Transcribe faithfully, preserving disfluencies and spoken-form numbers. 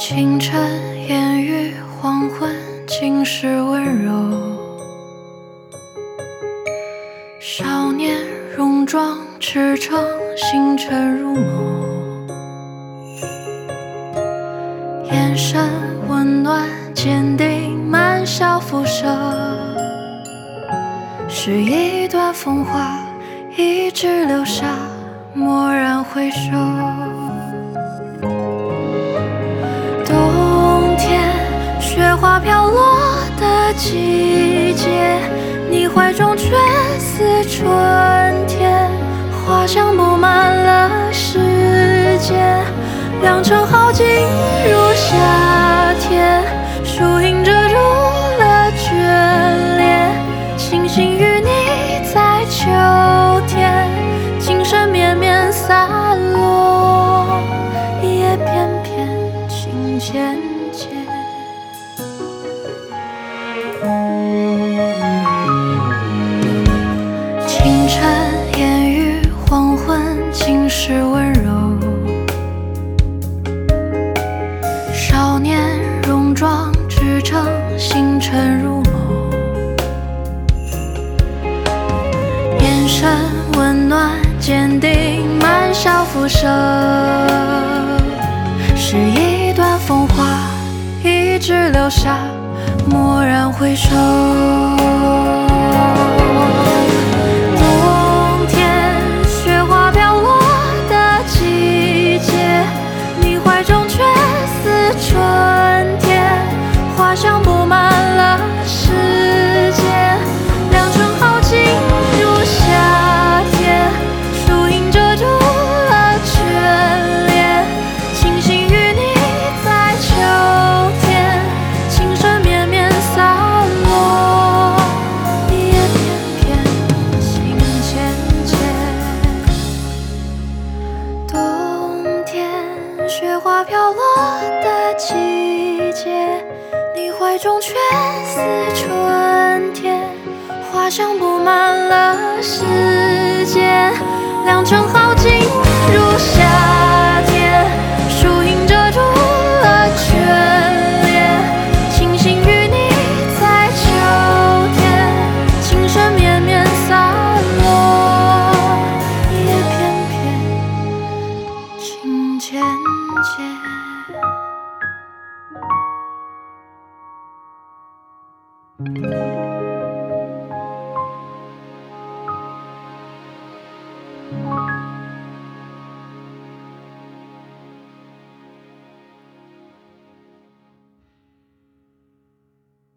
清晨烟雨，黄昏尽是温柔。少年戎装赤诚，星辰如眸。眼神温暖坚定，满笑辐射。是一段风华，一直留下，蓦然回首。冬天，雪花飘落的季节，你怀中却似春天，花香布满了世界。良辰好景如夏天，树影遮住了眷恋，庆幸与你在秋天，精神绵绵散落，叶片片情渐渐。清晨烟雨，黄昏尽是温柔。少年戎装赤诚，星辰如眸。眼神温暖坚定，满笑辐射。是一段风华，一直留下，蓦然回首。冬天，雪花飘落的季节，你怀中却似春天，花香布满了世界。良辰好景如夏天，树影遮住了眷恋，庆幸与你在秋天，情深绵绵散落，叶片片情渐渐。冬天，雪花飘落的季节，你怀中却似春天，花香布满了世界。良辰好景如夏天，树影遮住了眷恋，庆幸与你在秋天，情深绵绵散落，叶片片情渐渐。